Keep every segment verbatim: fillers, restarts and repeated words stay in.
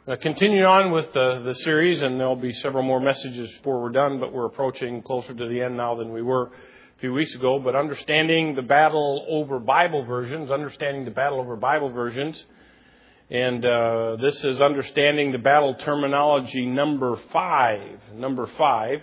Uh, continuing on with the, the series, and there'll be several more messages before we're done, but we're approaching closer to the end now than we were a few weeks ago. But understanding the battle over Bible versions, understanding the battle over Bible versions. And uh, this is understanding the battle terminology number five. Number five.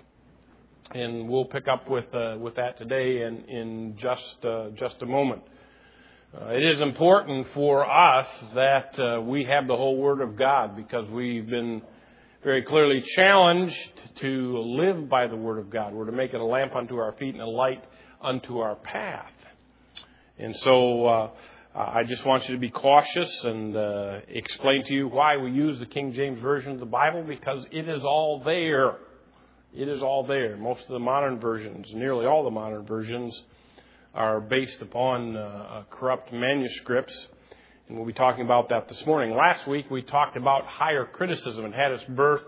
And we'll pick up with uh, with that today in, in just, uh, just a moment. Uh, it is important for us that uh, we have the whole Word of God, because we've been very clearly challenged to live by the Word of God. We're to make it a lamp unto our feet and a light unto our path. And so uh, I just want you to be cautious and uh, explain to you why we use the King James Version of the Bible, because it is all there. It is all there. Most of the modern versions, nearly all the modern versions, are based upon uh, corrupt manuscripts, and we'll be talking about that this morning. Last week we talked about higher criticism. It had its birth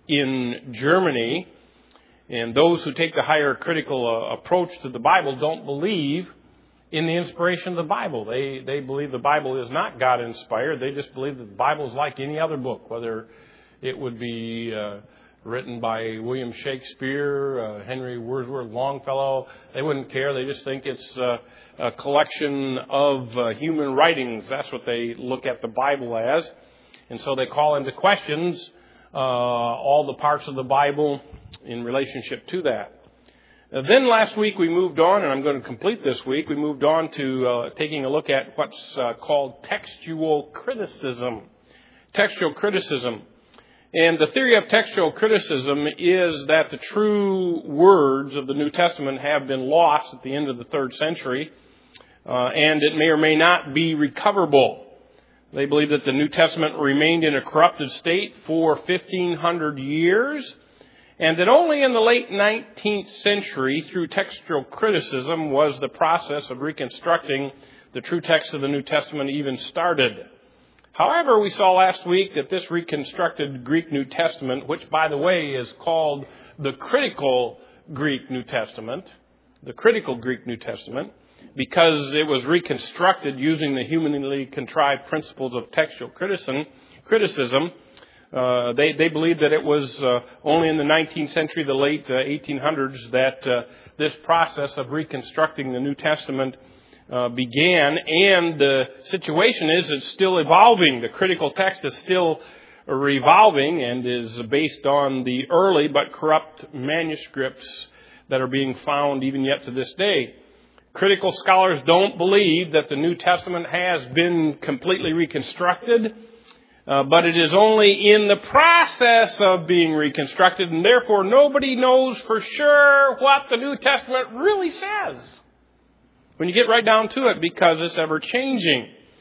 in Germany, and those who take the higher critical uh, approach to the Bible don't believe in the inspiration of the Bible. They they believe the Bible is not God-inspired. They just believe that the Bible is like any other book, whether it would be uh, written by William Shakespeare, uh, Henry Wordsworth Longfellow. They wouldn't care. They just think it's uh, a collection of uh, human writings. That's what they look at the Bible as. And so they call into questions uh, all the parts of the Bible in relationship to that. Uh, then last week we moved on, and I'm going to complete this week, we moved on to uh, taking a look at what's uh, called textual criticism. Textual criticism. And the theory of textual criticism is that the true words of the New Testament have been lost at the end of the third century, uh, and it may or may not be recoverable. They believe that the New Testament remained in a corrupted state for fifteen hundred years, and that only in the late nineteenth century, through textual criticism, was the process of reconstructing the true text of the New Testament even started. However, we saw last week that this reconstructed Greek New Testament, which, by the way, is called the critical Greek New Testament, the critical Greek New Testament, because it was reconstructed using the humanly contrived principles of textual criticism, criticism uh, they, they believed that it was uh, only in the nineteenth century, the late uh, eighteen hundreds, that uh, this process of reconstructing the New Testament Uh, began, and the situation is it's still evolving. The critical text is still revolving and is based on the early but corrupt manuscripts that are being found even yet to this day. Critical scholars don't believe that the New Testament has been completely reconstructed, uh, but it is only in the process of being reconstructed, and therefore nobody knows for sure what the New Testament really says when you get right down to it, because it's ever-changing.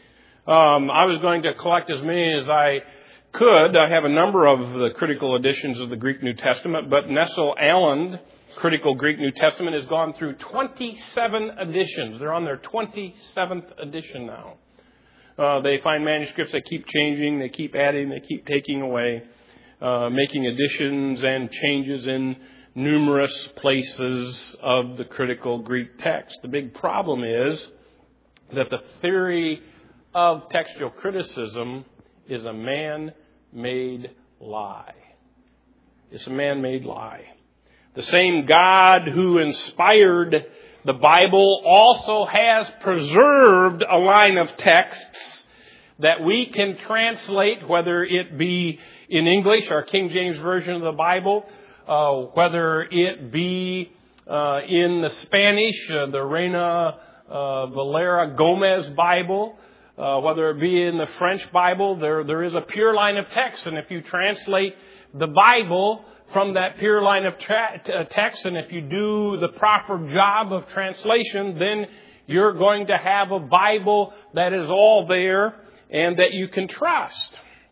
Um, I was going to collect as many as I could. I have a number of the critical editions of the Greek New Testament, but Nestle-Aland Critical Greek New Testament has gone through twenty-seven editions. They're on their twenty-seventh edition now. Uh, they find manuscripts that keep changing, they keep adding, they keep taking away, uh, making additions and changes in numerous places of the critical Greek text. The big problem is that the theory of textual criticism is a man-made lie. It's a man-made lie. The same God who inspired the Bible also has preserved a line of texts that we can translate, whether it be in English, our King James Version of the Bible, Uh, whether it be uh, in the Spanish, uh, the Reina uh, Valera Gomez Bible, uh, whether it be in the French Bible, there there is a pure line of text. And if you translate the Bible from that pure line of tra- uh, text, and if you do the proper job of translation, then you're going to have a Bible that is all there and that you can trust.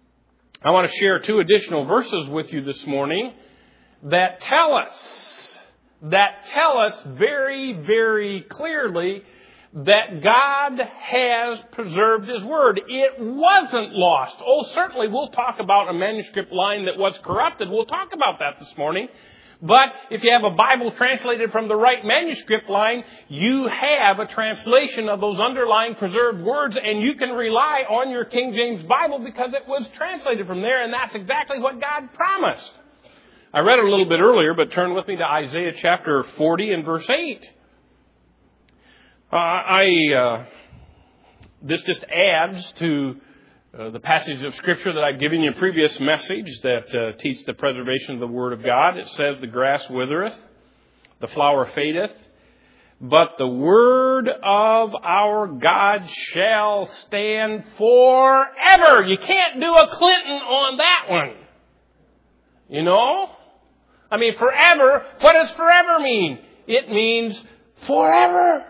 I want to share two additional verses with you this morning that tell us, that tell us very, very clearly that God has preserved His Word. It wasn't lost. Oh, certainly we'll talk about a manuscript line that was corrupted. We'll talk about that this morning. But if you have a Bible translated from the right manuscript line, you have a translation of those underlying preserved words, and you can rely on your King James Bible because it was translated from there, and that's exactly what God promised. I read it a little bit earlier, but turn with me to Isaiah chapter forty and verse eight. Uh, I uh, this just adds to Uh, the passage of Scripture that I've given you in a previous message that uh, teach the preservation of the Word of God. It says, the grass withereth, the flower fadeth, but the Word of our God shall stand forever. You can't do a Clinton on that one. You know? I mean, forever, what does forever mean? It means forever.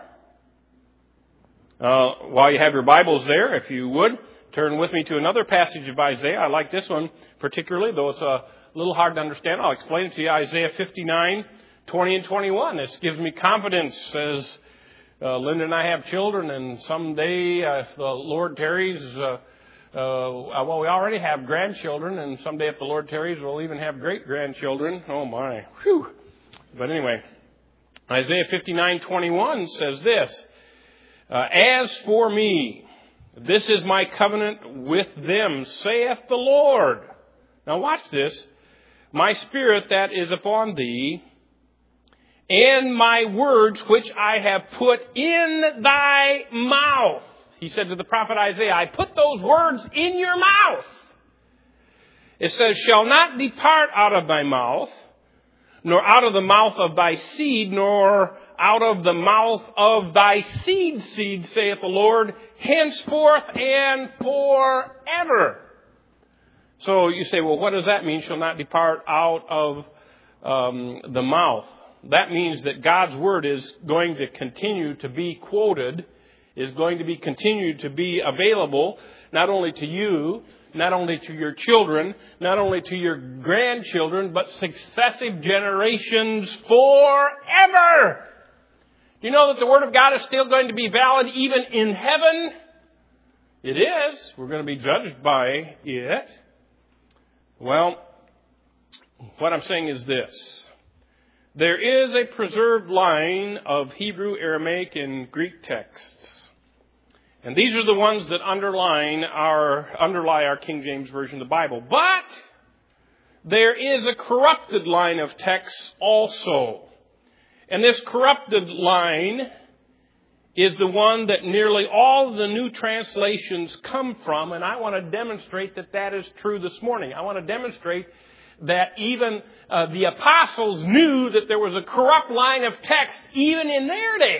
Uh, while you have your Bibles there, if you would, turn with me to another passage of Isaiah. I like this one particularly, though it's a little hard to understand. I'll explain it to you. Isaiah fifty-nine, twenty and twenty-one. This gives me confidence as uh, Linda and I have children, and someday, uh, if the Lord tarries, uh, uh, well, we already have grandchildren, and someday, if the Lord tarries, we'll even have great-grandchildren. Oh, my. Whew. But anyway, Isaiah fifty-nine, twenty-one says this, uh, As for me, this is my covenant with them, saith the Lord. Now watch this. My spirit that is upon thee, and my words which I have put in thy mouth. He said to the prophet Isaiah, I put those words in your mouth. It says, shall not depart out of thy mouth, nor out of the mouth of thy seed, nor out of the mouth of thy seed seed, saith the Lord, henceforth and forever. So you say, well, what does that mean? Shall not depart out of um, the mouth. That means that God's word is going to continue to be quoted, is going to be continued to be available, not only to you, not only to your children, not only to your grandchildren, but successive generations forever. Do you know that the Word of God is still going to be valid even in heaven? It is. We're going to be judged by it. Well, what I'm saying is this. There is a preserved line of Hebrew, Aramaic, and Greek texts. And these are the ones that underline our, underlie our King James Version of the Bible. But there is a corrupted line of texts also. And this corrupted line is the one that nearly all of the new translations come from. And I want to demonstrate that that is true this morning. I want to demonstrate that even uh, the apostles knew that there was a corrupt line of text even in their day.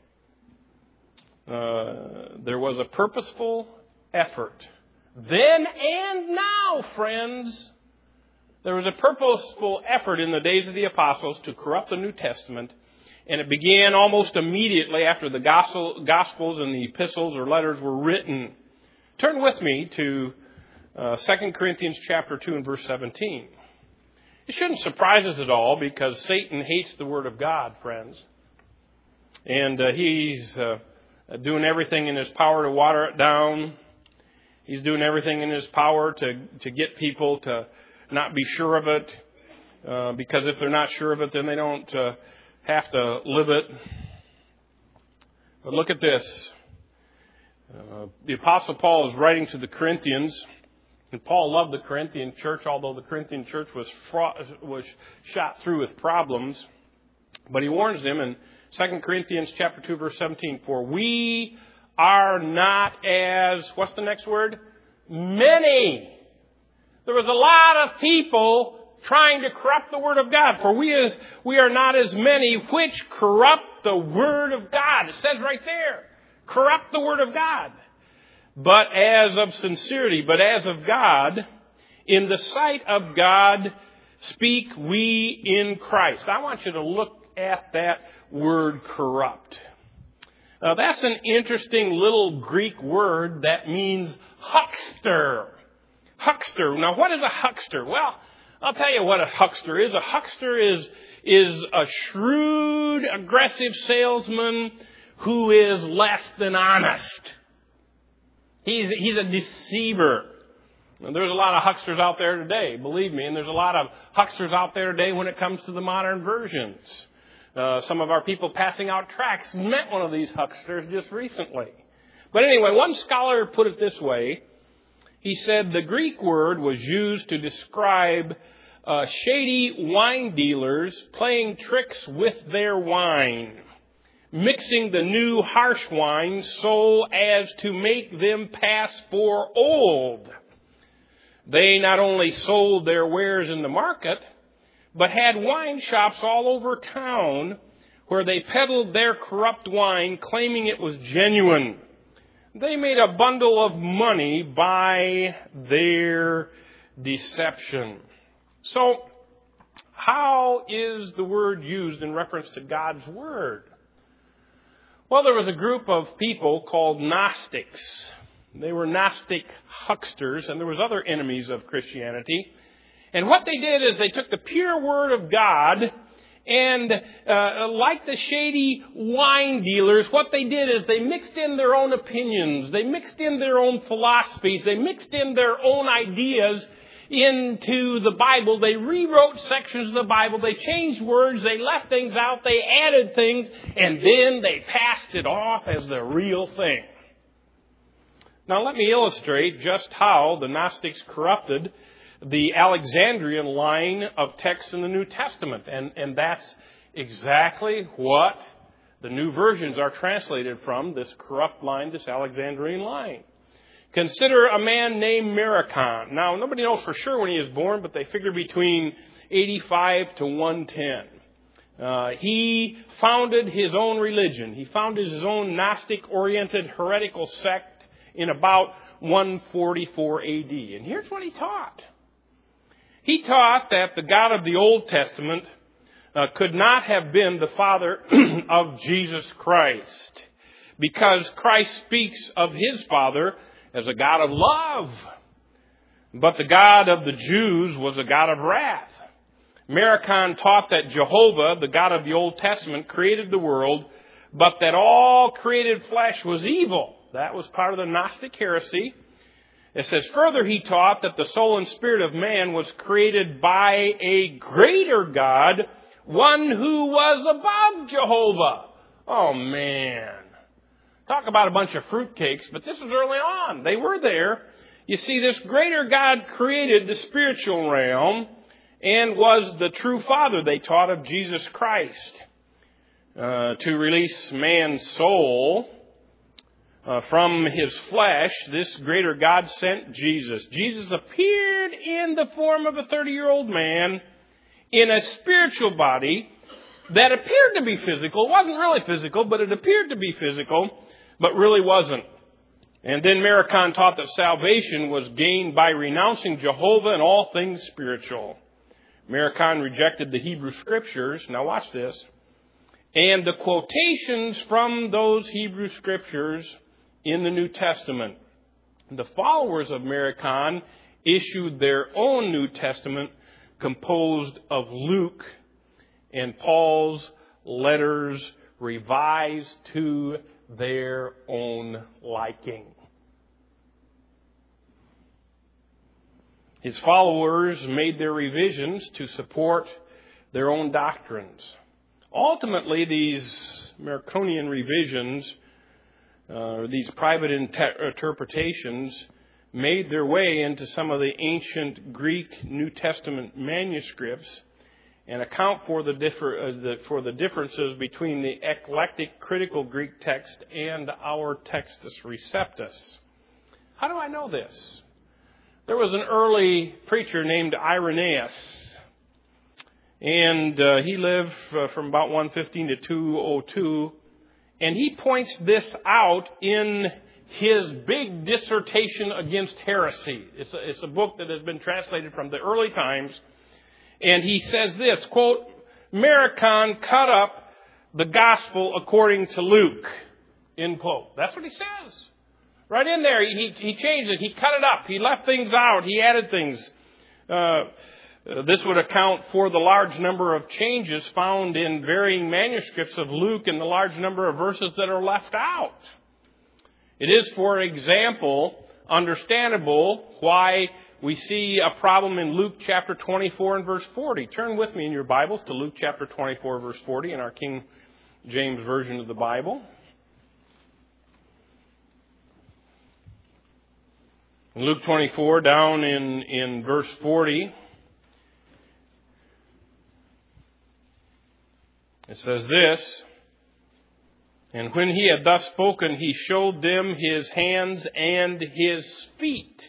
Uh, there was a purposeful effort. Then and now, friends, there was a purposeful effort in the days of the apostles to corrupt the New Testament, and it began almost immediately after the gospel, Gospels and the epistles or letters were written. Turn with me to uh, Second Corinthians chapter two and verse seventeen. It shouldn't surprise us at all because Satan hates the Word of God, friends. And uh, he's uh, doing everything in his power to water it down. He's doing everything in his power to, to get people to not be sure of it. Uh, because if they're not sure of it, then they don't uh, have to live it. But look at this. Uh, the Apostle Paul is writing to the Corinthians. And Paul loved the Corinthian church, although the Corinthian church was fraught, was shot through with problems. But he warns them in Second Corinthians chapter two, verse seventeen, for we are not as, what's the next word? Many. There was a lot of people trying to corrupt the Word of God. For we is we are not as many which corrupt the Word of God. It says right there, corrupt the Word of God. But as of sincerity, but as of God, in the sight of God, speak we in Christ. I want you to look at that word corrupt. Now that's an interesting little Greek word that means huckster. Huckster. Now what is a huckster? Well, I'll tell you what a huckster is. A huckster is, is a shrewd, aggressive salesman who is less than honest. He's, he's a deceiver. And there's a lot of hucksters out there today, believe me, and there's a lot of hucksters out there today when it comes to the modern versions. Uh, some of our people passing out tracts met one of these hucksters just recently. But anyway, one scholar put it this way. He said the Greek word was used to describe uh, shady wine dealers playing tricks with their wine, mixing the new harsh wine so as to make them pass for old. They not only sold their wares in the market, but had wine shops all over town where they peddled their corrupt wine, claiming it was genuine. They made a bundle of money by their deception. So, how is the word used in reference to God's Word? Well, there was a group of people called Gnostics. They were Gnostic hucksters, and there was other enemies of Christianity. And what they did is they took the pure Word of God, and uh, like the shady wine dealers, what they did is they mixed in their own opinions, they mixed in their own philosophies, they mixed in their own ideas into the Bible. They rewrote sections of the Bible, they changed words, they left things out, they added things, and then they passed it off as the real thing. Now let me illustrate just how the Gnostics corrupted the Alexandrian line of texts in the New Testament. And, and that's exactly what the new versions are translated from, this corrupt line, this Alexandrian line. Consider a man named Marcion. Now, nobody knows for sure when he was born, but they figure between eighty-five to one ten. Uh, he founded his own religion. He founded his own Gnostic-oriented heretical sect in about one forty-four A D. And here's what he taught. He taught that the God of the Old Testament uh, could not have been the Father of Jesus Christ, because Christ speaks of his Father as a God of love. But the God of the Jews was a God of wrath. Marcion taught that Jehovah, the God of the Old Testament, created the world, but that all created flesh was evil. That was part of the Gnostic heresy. It says, further, he taught that the soul and spirit of man was created by a greater God, one who was above Jehovah. Oh, man. Talk about a bunch of fruitcakes, but this was early on. They were there. You see, this greater God created the spiritual realm and was the true Father, they taught, of Jesus Christ. Uh, to release man's soul Uh, from his flesh, this greater God sent Jesus. Jesus appeared in the form of a thirty-year-old man in a spiritual body that appeared to be physical. It wasn't really physical, but it appeared to be physical, but really wasn't. And then Marcion taught that salvation was gained by renouncing Jehovah and all things spiritual. Marcion rejected the Hebrew Scriptures. Now watch this. And the quotations from those Hebrew Scriptures in the New Testament. The followers of Marcion issued their own New Testament composed of Luke and Paul's letters revised to their own liking. His followers made their revisions to support their own doctrines. Ultimately, these Marcionian revisions Uh, these private inter- interpretations made their way into some of the ancient Greek New Testament manuscripts and account for the, differ- uh, the, for the differences between the eclectic critical Greek text and our Textus Receptus. How do I know this? There was an early preacher named Irenaeus, and uh, he lived uh, from about one fifteen to two oh two. And he points this out in his big dissertation against heresy. It's a, it's a book that has been translated from the early times. And he says this, quote, Marcion cut up the gospel according to Luke, end quote. That's what he says. Right in there, he, he changed it. He cut it up. He left things out. He added things. Uh, Uh, this would account for the large number of changes found in varying manuscripts of Luke and the large number of verses that are left out. It is, for example, understandable why we see a problem in Luke chapter twenty-four and verse forty. Turn with me in your Bibles to Luke chapter twenty-four, verse forty in our King James Version of the Bible. In Luke twenty-four, down in, in verse forty, it says this, "And when he had thus spoken, he showed them his hands and his feet."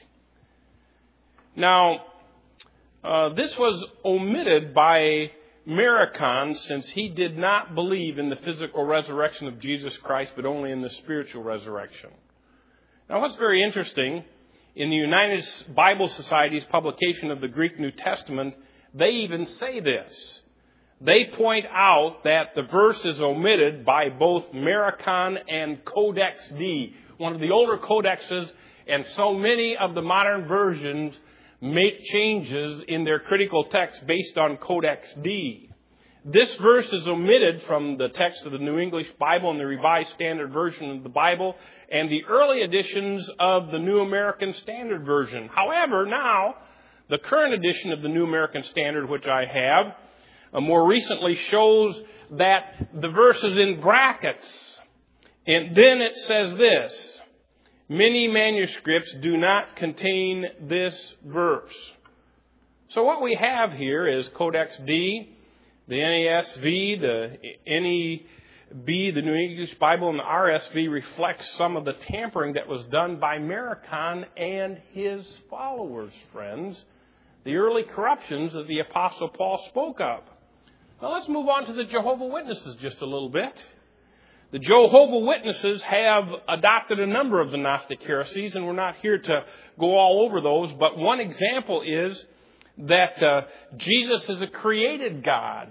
Now, uh, this was omitted by Marcion, since he did not believe in the physical resurrection of Jesus Christ, but only in the spiritual resurrection. Now, what's very interesting, in the United Bible Society's publication of the Greek New Testament, they even say this. They point out that the verse is omitted by both Marcion and Codex D, one of the older codexes, and so many of the modern versions make changes in their critical text based on Codex D. This verse is omitted from the text of the New English Bible and the Revised Standard Version of the Bible and the early editions of the New American Standard Version. However, now, the current edition of the New American Standard, which I have, uh, more recently shows that the verse is in brackets. And then it says this, "Many manuscripts do not contain this verse." So what we have here is Codex D, the N A S V, the N E B, the New English Bible, and the R S V reflects some of the tampering that was done by Marcion and his followers, friends. The early corruptions that the Apostle Paul spoke of. Now let's move on to the Jehovah's Witnesses just a little bit. The Jehovah's Witnesses have adopted a number of the Gnostic heresies, and we're not here to go all over those, but one example is that uh, Jesus is a created God.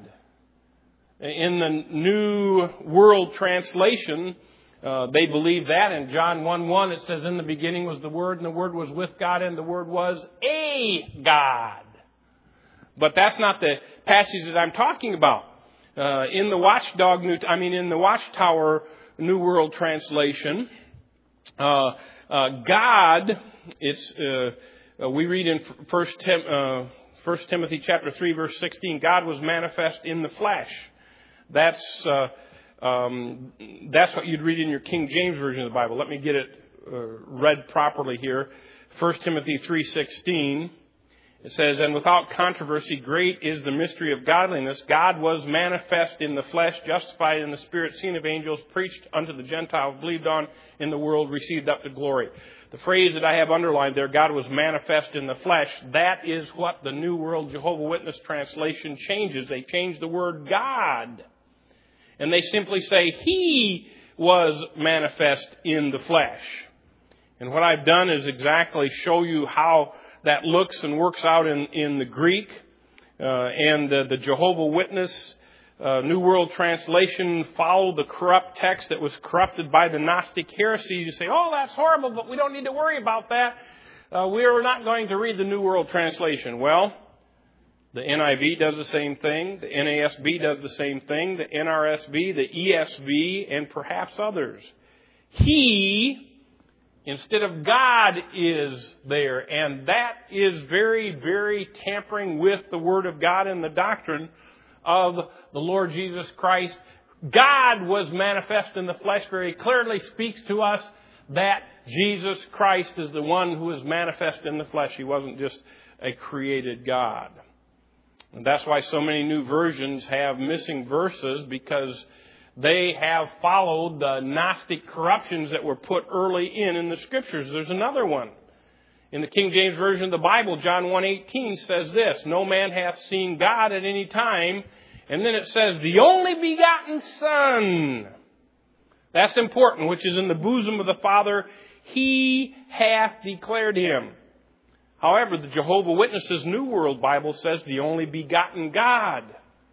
In the New World Translation, uh, they believe that. In John one one, it says, "In the beginning was the Word, and the Word was with God, and the Word was a God." But that's not the passage that I'm talking about. Uh, in the Watchdog, New, I mean, in the Watchtower New World Translation, uh, uh, God, it's uh, uh, we read in First Tim, uh, First Timothy chapter three, verse sixteen, "God was manifest in the flesh." That's uh, um, that's what you'd read in your King James Version of the Bible. Let me get it uh, read properly here. First Timothy three sixteen. It says, "And without controversy, great is the mystery of godliness. God was manifest in the flesh, justified in the spirit, seen of angels, preached unto the Gentiles, believed on in the world, received up to glory." The phrase that I have underlined there, "God was manifest in the flesh," that is what the New World Jehovah's Witness translation changes. They change the word God. And they simply say, "He was manifest in the flesh." And what I've done is exactly show you how that looks and works out in, in the Greek. Uh, and uh, the Jehovah's Witness uh, New World Translation followed the corrupt text that was corrupted by the Gnostic heresy. You say, "Oh, that's horrible, but we don't need to worry about that. Uh, we are not going to read the New World Translation." Well, the N I V does the same thing. The N A S B does the same thing. The N R S V, the E S V, and perhaps others. He, instead of God, is there. And that is very, very tampering with the Word of God and the doctrine of the Lord Jesus Christ. God was manifest in the flesh very clearly speaks to us that Jesus Christ is the one who is manifest in the flesh. He wasn't just a created God. And that's why so many new versions have missing verses, because they have followed the Gnostic corruptions that were put early in in the Scriptures. There's another one. In the King James Version of the Bible, John one eighteen says this, "No man hath seen God at any time." And then it says, "The only begotten Son." That's important, which is in the bosom of the Father. "He hath declared him." However, the Jehovah's Witnesses New World Bible says the only begotten God.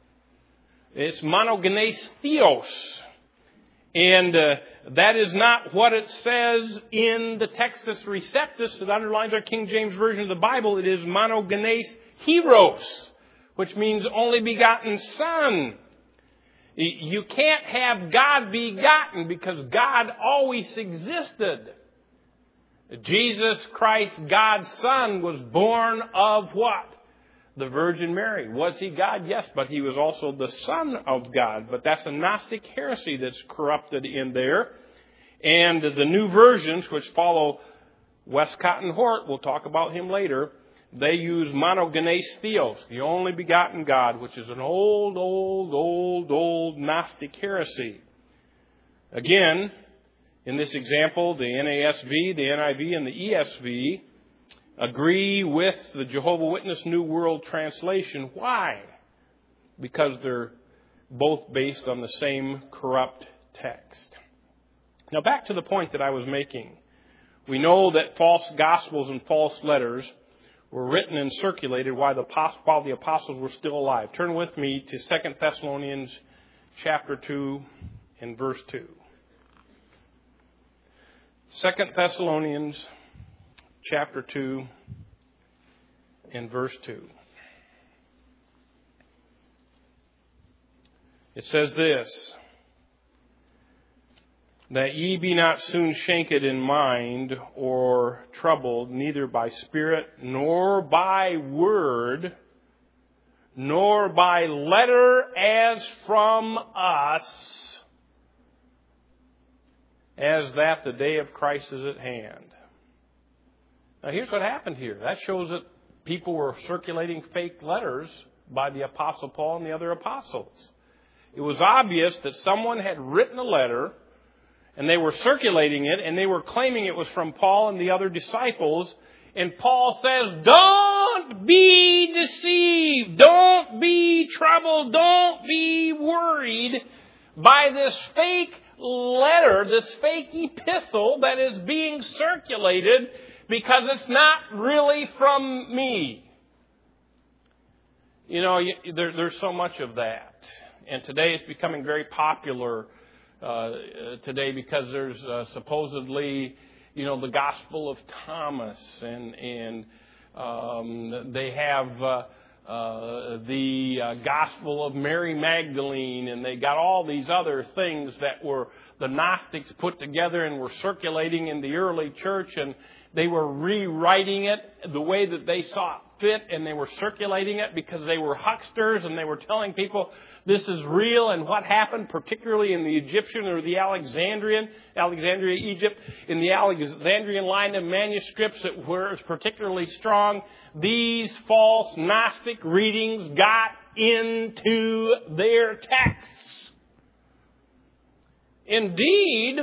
It's monogenes theos. And uh, that is not what it says in the Textus Receptus that underlines our King James Version of the Bible. It is monogenes hieros, which means only begotten Son. You can't have God begotten because God always existed. Jesus Christ, God's Son, was born of what? The Virgin Mary. Was he God? Yes, but he was also the Son of God. But that's a Gnostic heresy that's corrupted in there. And the new versions, which follow Westcott and Hort, we'll talk about him later, they use monogenes theos, the only begotten God, which is an old, old, old, old Gnostic heresy. Again, in this example, the N A S V, the N I V, and the E S V agree with the Jehovah's Witness New World Translation. Why? Because they're both based on the same corrupt text. Now back to the point that I was making. We know that false gospels and false letters were written and circulated while the while the apostles were still alive. Turn with me to Second Thessalonians chapter two and verse two. Second Thessalonians chapter two and verse two. It says this, that ye be not soon shaken in mind or troubled, neither by spirit, nor by word, nor by letter as from us, as that the day of Christ is at hand. Now here's what happened here. That shows that people were circulating fake letters by the Apostle Paul and the other apostles. It was obvious that someone had written a letter and they were circulating it and they were claiming it was from Paul and the other disciples. And Paul says, don't be deceived. Don't be troubled. Don't be worried by this fake letter, this fake epistle that is being circulated, because it's not really from me. You know, there, there's so much of that. And today it's becoming very popular uh, today because there's uh, supposedly, you know, the Gospel of Thomas, and, and um, they have uh, uh, the uh, Gospel of Mary Magdalene, and they got all these other things that were the Gnostics put together and were circulating in the early church, and they were rewriting it the way that they saw fit, and they were circulating it because they were hucksters, and they were telling people this is real, and what happened, particularly in the Egyptian or the Alexandrian, Alexandria, Egypt, in the Alexandrian line of manuscripts that were particularly strong, these false Gnostic readings got into their texts. Indeed,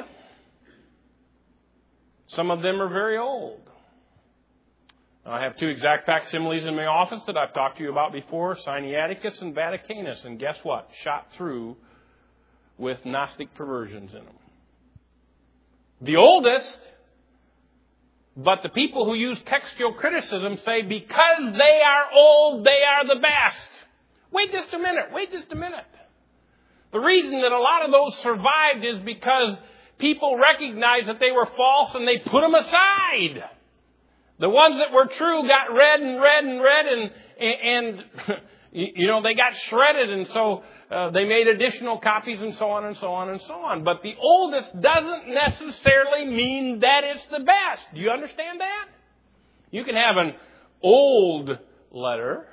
some of them are very old. I have two exact facsimiles in my office that I've talked to you about before, Sinaiticus and Vaticanus. And guess what? Shot through with Gnostic perversions in them. The oldest, but the people who use textual criticism say because they are old, they are the best. Wait just a minute. Wait just a minute. The reason that a lot of those survived is because people recognized that they were false and they put them aside. The ones that were true got read and read and read and, and you know, they got shredded, and so uh, they made additional copies and so on and so on and so on. But the oldest doesn't necessarily mean that it's the best. Do you understand that? You can have an old letter,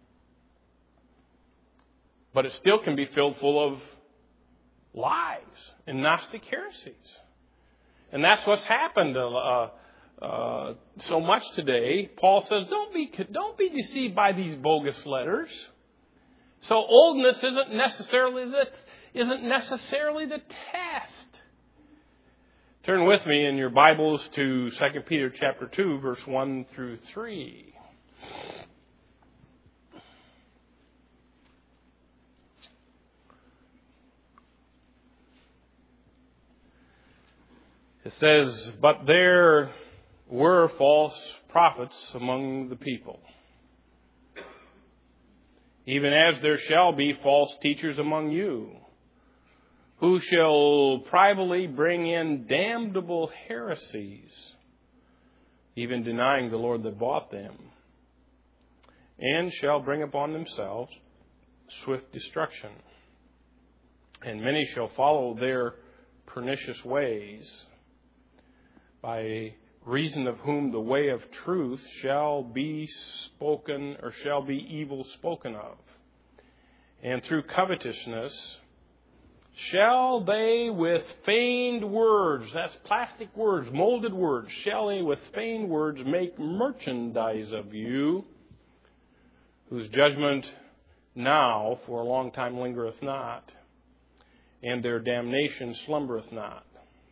but it still can be filled full of lies and Gnostic heresies. And that's what's happened uh, uh, so much today. Paul says, don't be, don't be deceived by these bogus letters. So oldness isn't necessarily the, isn't necessarily the test. Turn with me in your Bibles to Second Peter chapter two, verse one through three. It says, but there were false prophets among the people, even as there shall be false teachers among you, who shall privately bring in damnable heresies, even denying the Lord that bought them, and shall bring upon themselves swift destruction. And many shall follow their pernicious ways, by reason of whom the way of truth shall be spoken or shall be evil spoken of. And through covetousness shall they with feigned words, that's plastic words, molded words, shall they with feigned words make merchandise of you, whose judgment now for a long time lingereth not, and their damnation slumbereth not.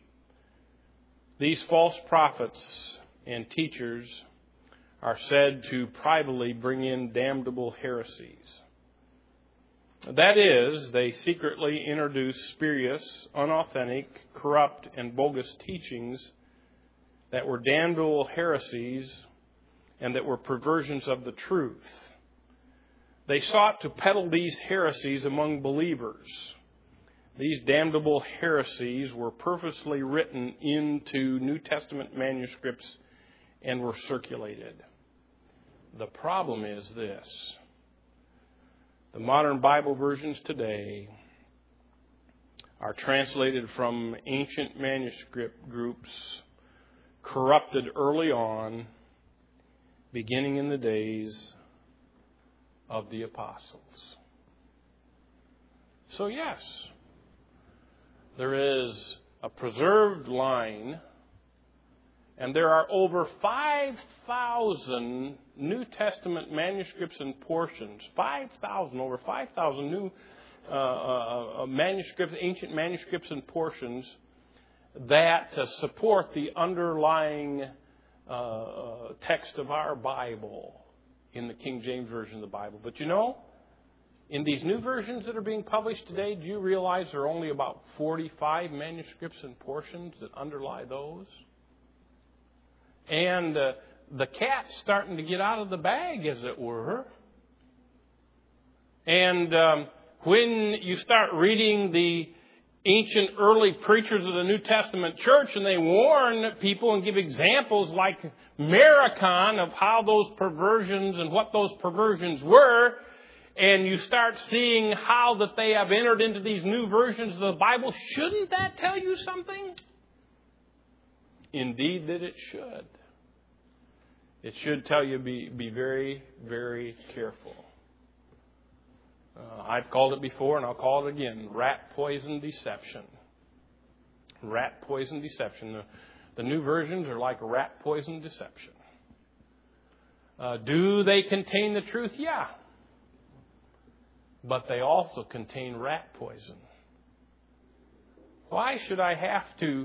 These false prophets and teachers are said to privately bring in damnable heresies. That is, they secretly introduce spurious, unauthentic, corrupt, and bogus teachings that were damnable heresies and that were perversions of the truth. They sought to peddle these heresies among believers. These damnable heresies were purposely written into New Testament manuscripts and were circulated. The problem is this. The modern Bible versions today are translated from ancient manuscript groups corrupted early on, beginning in the days of the apostles. So yes, there is a preserved line, and there are over five thousand New Testament manuscripts and portions, five thousand, over five thousand new uh, uh, manuscripts, ancient manuscripts and portions that uh, support the underlying uh, uh, text of our Bible in the King James Version of the Bible. But you know, in these new versions that are being published today, do you realize there are only about forty-five manuscripts and portions that underlie those? And uh, the cat's starting to get out of the bag, as it were. And um, when you start reading the ancient early preachers of the New Testament church, and they warn people and give examples like Maracon of how those perversions and what those perversions were, and you start seeing how that they have entered into these new versions of the Bible, shouldn't that tell you something? Indeed that it should. It should tell you be, be very, very careful. Uh, I've called it before and I'll call it again. Rat poison deception. Rat poison deception. The, the new versions are like rat poison deception. Uh, do they contain the truth? Yeah. But they also contain rat poison. Why should I have to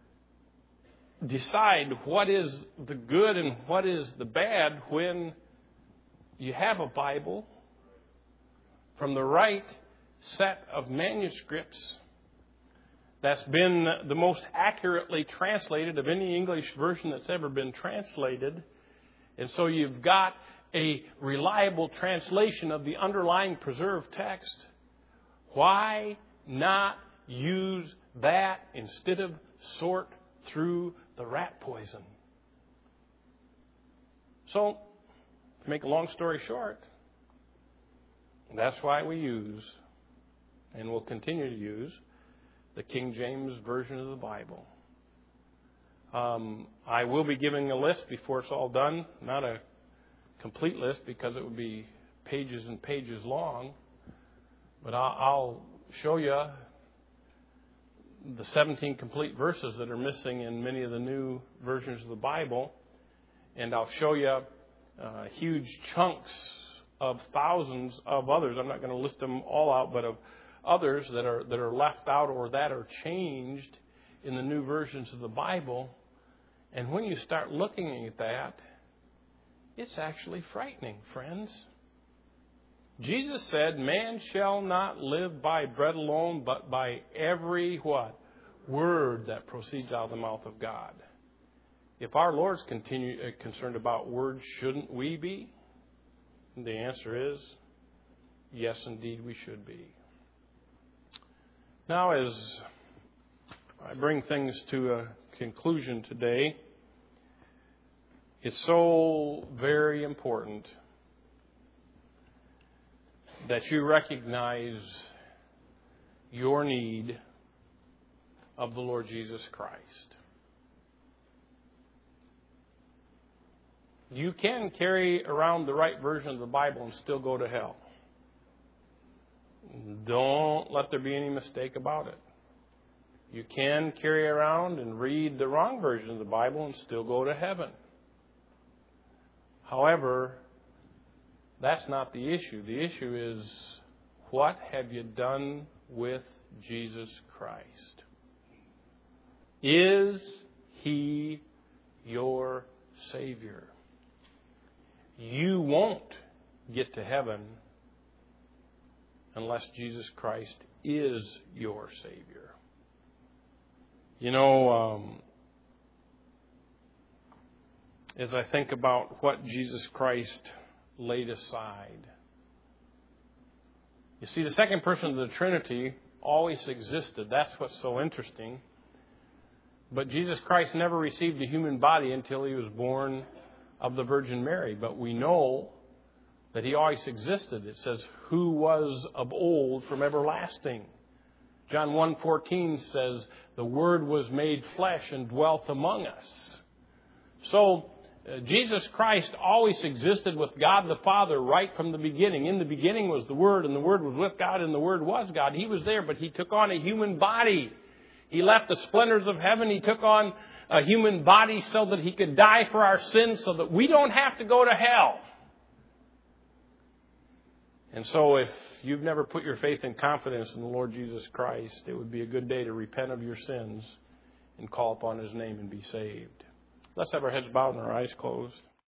decide what is the good and what is the bad when you have a Bible from the right set of manuscripts that's been the most accurately translated of any English version that's ever been translated? And so you've got a reliable translation of the underlying preserved text. Why not use that instead of sort through the rat poison? So, to make a long story short, that's why we use, and will continue to use, the King James Version of the Bible. Um, I will be giving a list before it's all done, not a complete list because it would be pages and pages long, but I'll, I'll show you the seventeen complete verses that are missing in many of the new versions of the Bible. And I'll show you uh, huge chunks of thousands of others. I'm not going to list them all out, but of others that are that are left out or that are changed in the new versions of the Bible. And when you start looking at that, it's actually frightening, friends. Jesus said, man shall not live by bread alone, but by every what? Word that proceeds out of the mouth of God. If our Lord's continue, uh, concerned about words, shouldn't we be? And the answer is, yes, indeed, we should be. Now, as I bring things to a conclusion today, it's so very important that you recognize your need of the Lord Jesus Christ. You can carry around the right version of the Bible and still go to hell. Don't let there be any mistake about it. You can carry around and read the wrong version of the Bible and still go to heaven. However, that's not the issue. The issue is, what have you done with Jesus Christ? Is He your Savior? You won't get to heaven unless Jesus Christ is your Savior. You know, um, as I think about what Jesus Christ laid aside, you see, the second person of the Trinity always existed. That's what's so interesting. But Jesus Christ never received a human body until He was born of the Virgin Mary. But we know that He always existed. It says, who was of old from everlasting. John one fourteen says, the Word was made flesh and dwelt among us. So, uh, Jesus Christ always existed with God the Father right from the beginning. In the beginning was the Word, and the Word was with God, and the Word was God. He was there, but He took on a human body. He left the splendors of heaven. He took on a human body so that He could die for our sins, so that we don't have to go to hell. And so if you've never put your faith and confidence in the Lord Jesus Christ, it would be a good day to repent of your sins and call upon His name and be saved. Let's have our heads bowed and our eyes closed.